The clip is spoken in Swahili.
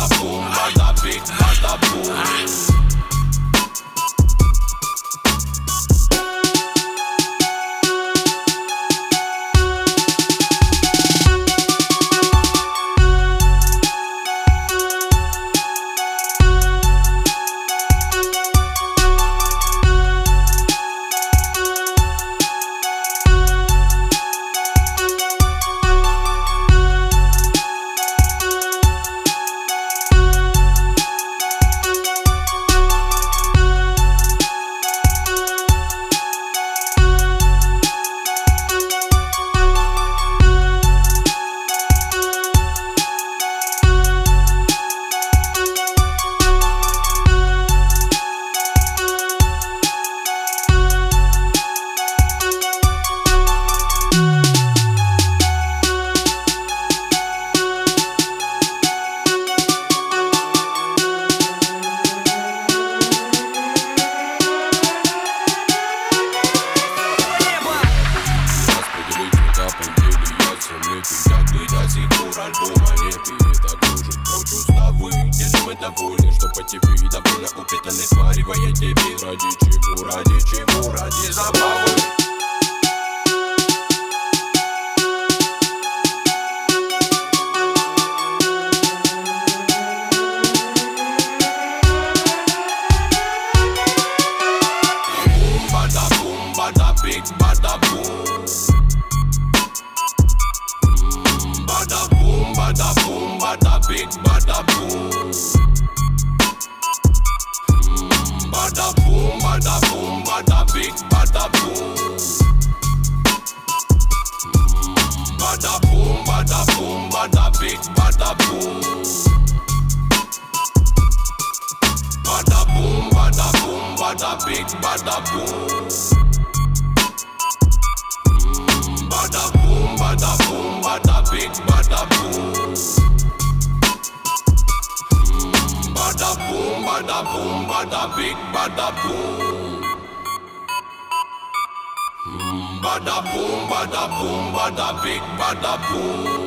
bada boom, bada big, bada boom. Как быть до сих пор альбома не перезагружен. Про чувства выдержим это вольно, что по тебе довольно упитанный сваривая дебил. Ради чего, ради чего, ради забавы. Bada boom, bada big, bada boom. Bada boom, bada boom, bada big, bada boom. Bada boom, bada boom, bada big, bada boom. Bada boom, bada boom, bada big, bada boom. Bada boom, bada boom, bada big, bada boom. Bada boom, bada boom, bada big, bada boom. Bada boom, bada boom, bada big, bada boom. Bada boom, bada boom, bada big, bada boom.